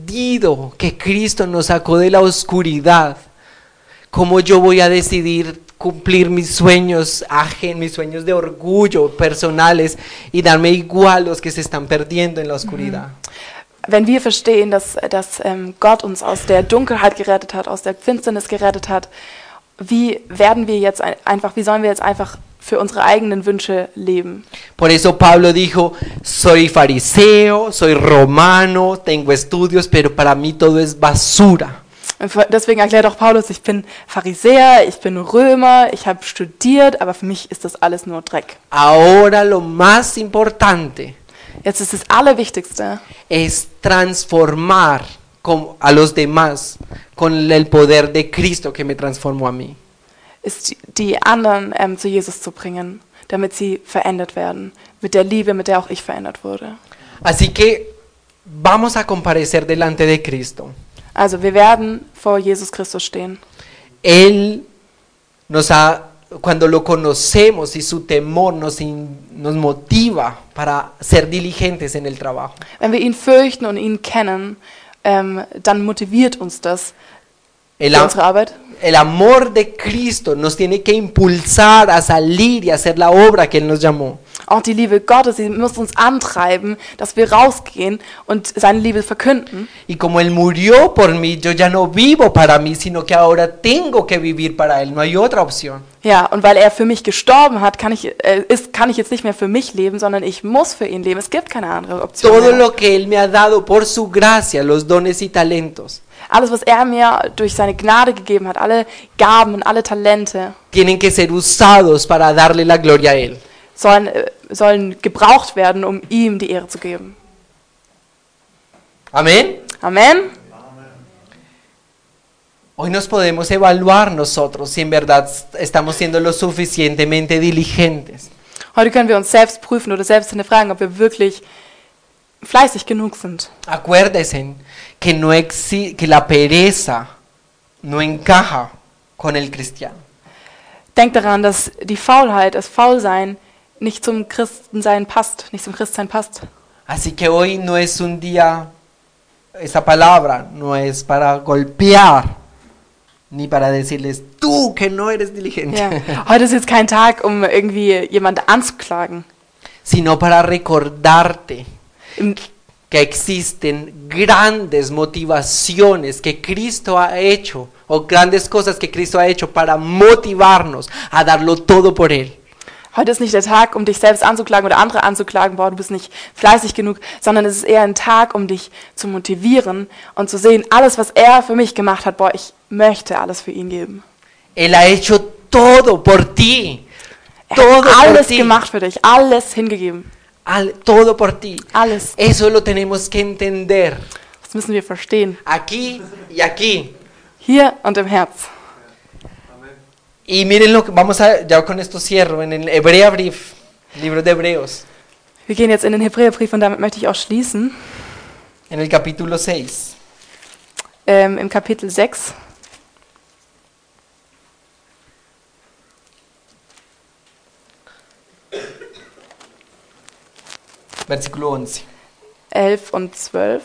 entendido que Cristo nos sacó de la oscuridad, ¿cómo yo voy a decidir cumplir mis sueños mis sueños de orgullo personales y darme igual los que se están perdiendo en la oscuridad. Wenn wir verstehen, dass Gott uns aus der Dunkelheit gerettet hat, aus der Finsternis gerettet hat, wie sollen wir jetzt einfach für unsere eigenen Wünsche leben? Por eso Pablo dijo, soy fariseo, soy romano, tengo estudios, pero para mí todo es basura. Und deswegen erklärt auch Paulus, ich bin Pharisäer, ich bin Römer, ich habe studiert, aber für mich ist das alles nur Dreck. Ahora lo más importante Jetzt ist das Allerwichtigste, es transformar a los demás con el poder de Cristo que me transformó a mí. ist die anderen zu Jesus zu bringen, damit sie verändert werden, mit der Liebe, mit der auch ich verändert wurde. Así que vamos a comparecer delante de Cristo. Also wir werden vor Jesus Christus stehen. Él cuando lo conocemos y su temor nos motiva para ser diligentes en el trabajo. Wenn wir ihn fürchten und ihn kennen, dann motiviert uns das El, für unsere Arbeit. el amor de Cristo nos tiene que impulsar a salir y hacer la obra que Él nos llamó. Auch die Liebe Gottes, sie muss uns antreiben, dass wir rausgehen und seine Liebe verkünden. Y como Él murió por mí, yo ya no vivo para mí, sino que ahora tengo que vivir para Él. No hay otra opción. Ja, und weil er für mich gestorben hat, kann ich jetzt nicht mehr für mich leben, sondern ich muss für ihn leben. Es gibt keine andere Option Todo mehr. lo que Él me ha dado por su gracia, los dones y talentos, Alles, was er mir durch seine Gnade gegeben hat, alle Gaben und alle Talente, tienen que ser usados para darle la gloria a Él. sollen gebraucht werden, um ihm die Ehre zu geben. Amén. Amen. Hoy nos podemos evaluar nosotros si en verdad estamos siendo lo suficientemente diligentes. Heute können wir uns selbst prüfen oder selbst hinterfragen, ob wir wirklich fleißig genug sind. Acuérdense que la pereza no encaja con el cristiano. Denkt daran, dass die Faulheit, das Faulsein, nicht zum Christensein passt, nicht zum Christsein passt. Así que hoy no es un día, esa palabra no es para golpear, ni para decirles, tú que no eres diligente, Ja. Heute ist jetzt kein Tag, um irgendwie jemanden anzuklagen. sino para recordarte Im, que existen grandes motivaciones que Cristo ha hecho, o grandes cosas que Cristo ha hecho para motivarnos a darlo todo por Él. Heute ist nicht der Tag, um dich selbst anzuklagen oder andere anzuklagen, boah, du bist nicht fleißig genug, sondern es ist eher ein Tag, um dich zu motivieren und zu sehen, alles, was er für mich gemacht hat, boah, ich möchte alles für ihn geben. Él ha hecho todo por ti. Er Todo hat por alles ti. gemacht für dich, alles hingegeben, Todo por ti. alles. Eso lo tenemos que entender. Das müssen wir verstehen, Aquí y aquí. hier und im Herz. Y miren lo que ya con esto cierro, en el Hebreabrief, libro de Hebreos, Wir gehen jetzt in den Hebräerbrief und damit möchte ich auch schließen. en el capítulo 6. Im Kapitel 6, Versículo 11. 11 und 12.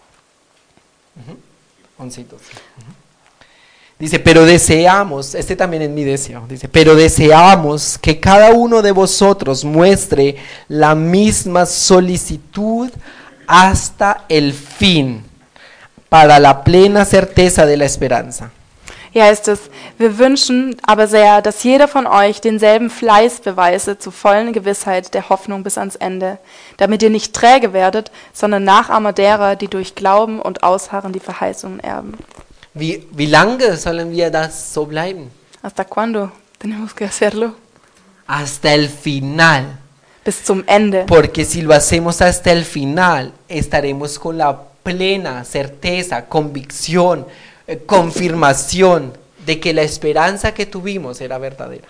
11 y 12. Dice, pero deseamos, este también es mi deseo, dice, pero deseamos que cada uno de vosotros muestre la misma solicitud hasta el fin, para la plena certeza de la esperanza. Hier heißt es, wir wünschen aber sehr, dass jeder von euch denselben Fleiß beweise zur vollen Gewissheit der Hoffnung bis ans Ende, damit ihr nicht träge werdet, sondern Nachahmer derer, die durch Glauben und Ausharren die Verheißungen erben. Wie lange sollen wir das so bleiben? ¿Hasta cuándo tenemos que hacerlo? Hasta el final. Bis zum Ende. Porque si lo hacemos hasta el final, estaremos con la plena certeza, convicción, confirmación de que la esperanza que tuvimos era verdadera.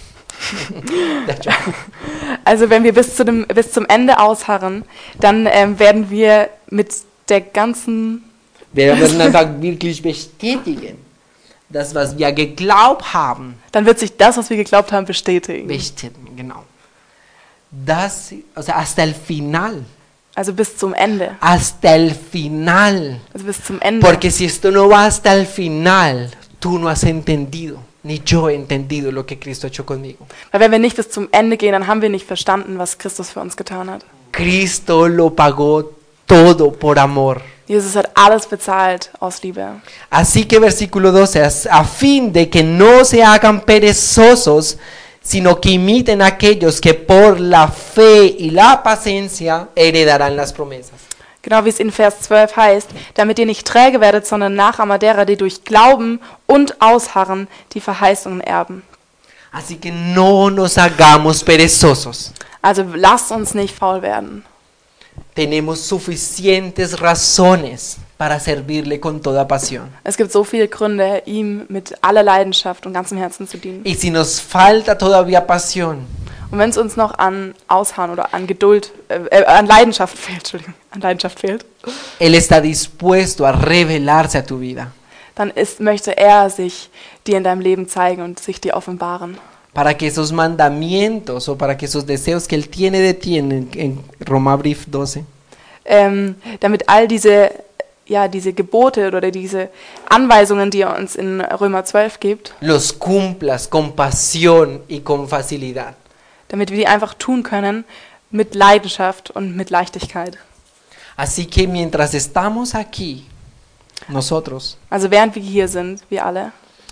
Also wenn wir bis zum Ende ausharren, dann werden wir mit der ganzen... Wir werden einfach wirklich bestätigen, das, was wir geglaubt haben. Dann wird sich das, was wir geglaubt haben, bestätigen. Bestätigen, genau. Das, o sea, hasta el final. Also bis zum Ende. Hasta el final. Also bis zum Ende. Porque si esto no va hasta el final, tú no has entendido. ni yo he entendido lo que Cristo ha hecho conmigo. Weil wenn wir nicht bis zum Ende gehen, dann haben wir nicht verstanden, was Christus für uns getan hat. Cristo lo pagó todo por amor. Jesus hat alles bezahlt aus Liebe. Así que versículo 12, a fin de que no se hagan perezosos, sino que imiten a aquellos que por la fe y la paciencia heredarán las promesas. Genau wie es in Vers 12 heißt, damit ihr nicht träge werdet, sondern Nachahmer derer, die durch Glauben und Ausharren die Verheißungen erben. Así que no nos hagamos perezosos. Also lasst uns nicht faul werden. Tenemos suficientes razones para servirle con toda pasión. Es gibt so viele Gründe, ihm mit aller Leidenschaft und ganzem Herzen zu dienen. Y si nos falta todavía pasión, Und wenn es uns noch an Ausharren oder an Geduld, an Leidenschaft fehlt, Él está dispuesto a revelarse a tu vida dann möchte er sich dir in deinem Leben zeigen und sich dir offenbaren. para que esos mandamientos o para que esos deseos que Él tiene de ti en Romabrief 12, Damit all diese Gebote oder diese Anweisungen, die er uns in Römer 12 gibt, los cumplas con pasión y con facilidad. damit wir die einfach tun können mit Leidenschaft und mit Leichtigkeit. Así que mientras estamos aquí, nosotros, Also während wir hier sind, wir alle,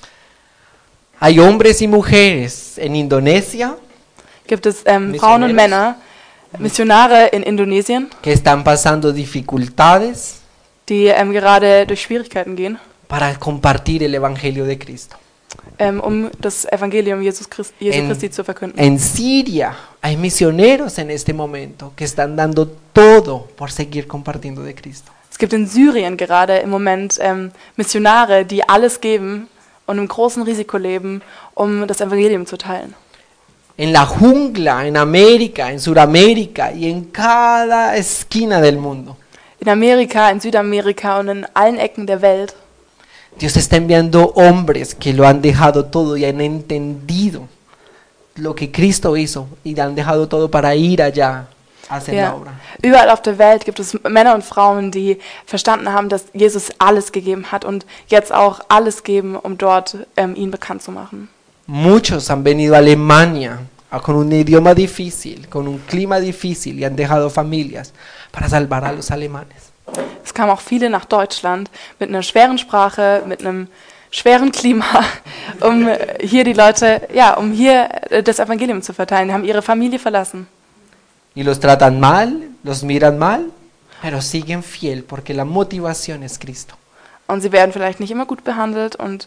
hay hombres y mujeres en Indonesia gibt es Frauen und Männer, Missionare in Indonesien, que están pasando dificultades die gerade durch Schwierigkeiten gehen, para compartir el Evangelio de Cristo. Um das Evangelium Jesu Christi zu verkünden. En Siria hay misioneros en este momento que están dando todo por seguir compartiendo de Cristo. Es gibt in Syrien gerade im Moment Missionare, die alles geben und im großen Risiko leben, um das Evangelium zu teilen. En la jungla, en América, en Sudamérica y en cada esquina del mundo, In Amerika, in Südamerika und in allen Ecken der Welt. Dios está enviando hombres que lo han dejado todo y han entendido lo que Cristo hizo y han dejado todo para ir allá a hacer la obra. Überall auf der Welt gibt es Männer und Frauen, die verstanden haben, dass Jesus alles gegeben hat und jetzt auch alles geben, um dort ihn bekannt zu machen. Muchos han venido a Alemania con un idioma difícil, con un clima difícil y han dejado familias para salvar a los alemanes. Es kamen auch viele nach Deutschland mit einer schweren Sprache, mit einem schweren Klima, um hier die Leute, um hier das Evangelium zu verteilen. Die haben ihre Familie verlassen. Y los tratan mal, los miran mal, pero siguen fiel porque la motivación es Cristo. Und sie werden vielleicht nicht immer gut behandelt und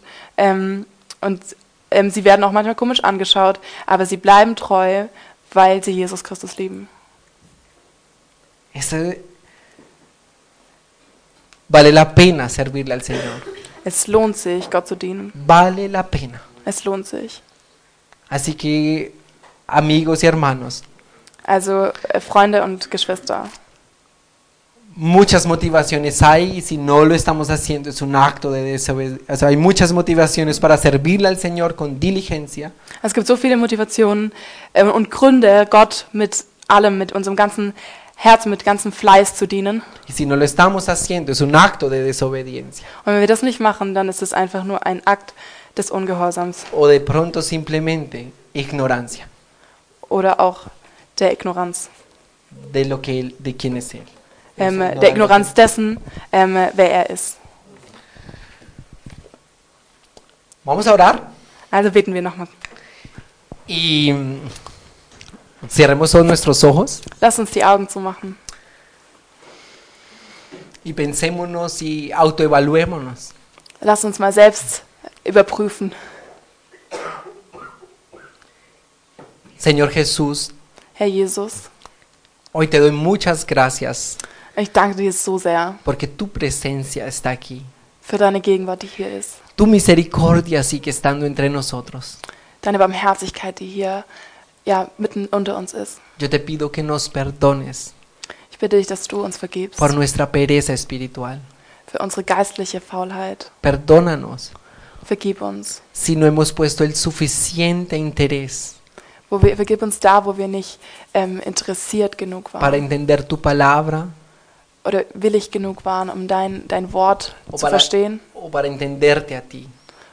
sie werden auch manchmal komisch angeschaut, aber sie bleiben treu, weil sie Jesus Christus lieben. Vale la pena servirle al Señor. Es lohnt sich, Gott zu dienen. Vale la pena. Es lohnt sich. Así que, amigos y hermanos, Also Freunde und Geschwister. muchas motivaciones hay y si no lo estamos haciendo es un acto de desobediencia. O sea, hay muchas motivaciones para servirle al Señor con diligencia. Es gibt so viele Motivationen und Gründe, Gott mit allem, mit unserem ganzen Herzen, mit ganzem Fleiß zu dienen. Y si no lo estamos haciendo es un acto de desobediencia. Und wenn wir das nicht machen, dann ist es einfach nur ein Akt des Ungehorsams O de pronto simplemente ignorancia oder auch der Ignoranz. de quién es Él. Eso, Der Ignoranz dessen, wer er ist. Vamos a orar Also beten wir nochmal. y cerremos todos nuestros ojos Lass uns die Augen zumachen y pensémonos y autoevaluémonos. Lass uns mal selbst überprüfen. Señor Jesús, Herr Jesus, hoy te doy muchas gracias ich danke dir so sehr porque tu presencia está aquí. für deine Gegenwart, die hier ist. Tu misericordia sigue estando entre nosotros. Deine Barmherzigkeit, die hier mitten unter uns ist. Yo te pido que nos perdones Ich bitte dich, dass du uns vergibst por nuestra pereza espiritual. für unsere geistliche Faulheit. Perdónanos Vergib uns. si no hemos puesto el suficiente interés Vergib uns da, wo wir nicht interessiert genug para waren entender tu palabra oder willig genug waren, um dein Wort o zu verstehen para entenderte a ti.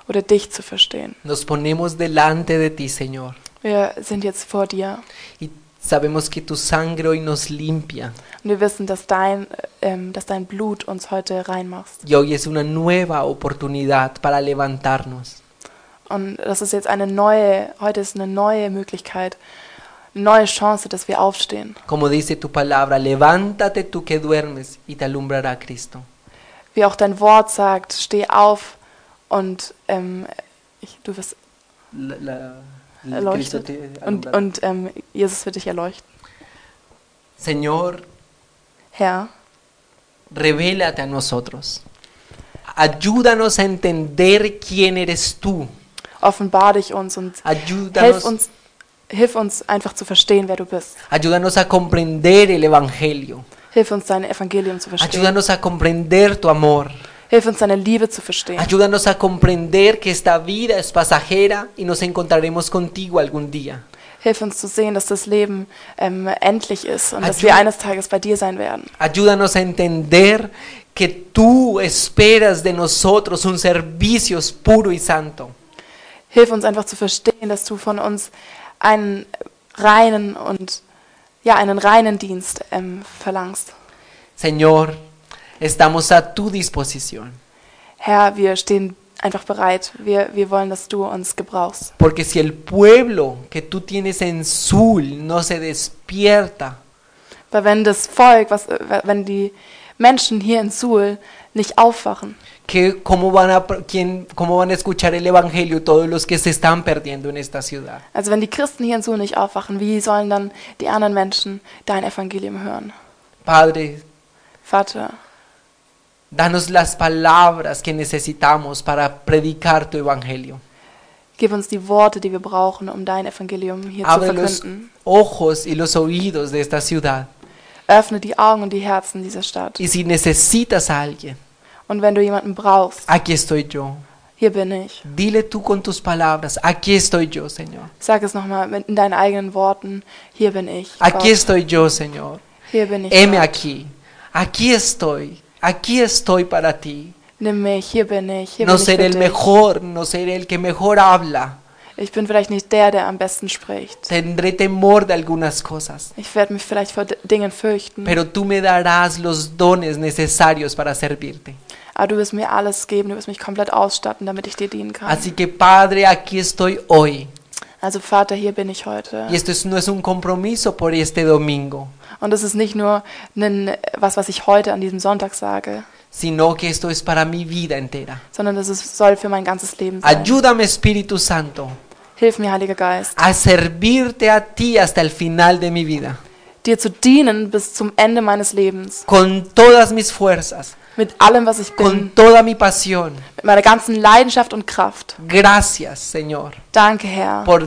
oder dich zu verstehen. Nos ponemos delante de ti, Señor. Wir sind jetzt vor dir Y sabemos que tu sangre hoy nos limpia. und wir wissen, dass dein Blut uns heute reinmacht. Y hoy es una nueva oportunidad para levantarnos. Und das ist jetzt heute ist eine neue Möglichkeit, eine neue Chance, dass wir aufstehen. Como dice tu palabra, levántate tú que duermes y te alumbrará Cristo. Wie auch dein Wort sagt, steh auf und du wirst erleuchtet und Jesus wird dich erleuchten. Señor, Herr, revélate a nosotros. Ayúdanos a entender quién eres tú. offenbar dich uns und hilf uns einfach zu verstehen, wer du bist. Ayúdanos a comprender el Evangelio. Hilf uns dein Evangelium zu verstehen. Ayúdanos a comprender tu amor. Hilf uns deine Liebe zu verstehen. Ayúdanos a comprender que esta vida es pasajera y nos encontraremos contigo algún día. Hilf uns zu sehen, dass das Leben endlich ist und dass wir eines Tages bei dir sein werden. Ayúdanos a entender que tú esperas de nosotros un servicio puro y santo. Hilf uns einfach zu verstehen, dass du von uns einen reinen Dienst verlangst. Señor, estamos a tu disposición. Herr, wir stehen einfach bereit. Wir wollen, dass du uns gebrauchst. Porque si el pueblo que tú tienes en Sul no se despierta, Weil wenn das Volk, wenn die Menschen hier in Suhl nicht aufwachen, ¿cómo van a escuchar el Evangelio todos los que se están perdiendo en esta ciudad? also wenn die Christen hier in Suhl nicht aufwachen, wie sollen dann die anderen Menschen dein Evangelium hören? Padre, Vater, danos las palabras que necesitamos para predicar tu Evangelio. gib uns die Worte, die wir brauchen, um dein Evangelium hier zu Abre los verkünden. ojos y los oídos de esta ciudad. Öffne die Augen und die Herzen dieser Stadt. Y si necesitas a alguien, Und wenn du jemanden brauchst, aquí estoy yo. hier bin ich. Dile tú con tus palabras, aquí estoy yo, Señor. Sag es nochmal in deinen eigenen Worten. Hier bin ich. Aquí Gott. estoy yo, Señor. Hier bin ich. Heme Gott. aquí. Aquí estoy para ti. Nimm mich. Hier bin ich. Hier No bin ich seré für el dich. mejor, no seré el que mejor habla. Ich bin vielleicht nicht der am besten spricht. Tendré temor de algunas cosas. Ich werde mich vielleicht vor Dingen fürchten. Pero tú me darás los dones necesarios para servirte. Aber du wirst mir alles geben. Du wirst mich komplett ausstatten, damit ich dir dienen kann. Así que Padre, aquí estoy hoy. Also Vater, hier bin ich heute. Y esto no es un compromiso por este domingo, Und es ist nicht nur was ich heute an diesem Sonntag sage, sino que esto es para mi vida entera. sondern soll für mein ganzes Leben sein. Ayúdame, Espíritu Santo, Hilf mir, Heiliger Geist, a servirte a ti hasta el final de mi vida, dir zu dienen bis zum Ende meines Lebens. con todas mis fuerzas, Mit allem, was ich bin. con toda mi pasión. Mit meiner ganzen Leidenschaft und Kraft. Gracias, Señor, Danke, Herr. por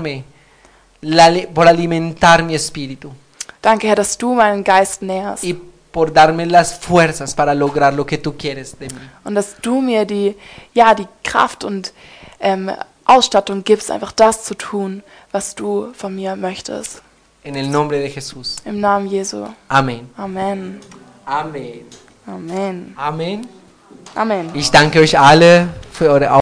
por alimentar mi espíritu Danke, Herr, dass du meinen Geist nährst. y por darme las fuerzas para lograr lo que tú quieres de mí. Und dass du mir die Kraft und Ausstattung gibst, einfach das zu tun, was du von mir möchtest. En el nombre de Jesús. Im Namen Jesu. Amen. Amen. Amen. Amen. Amen. Amen. Ich danke euch alle für eure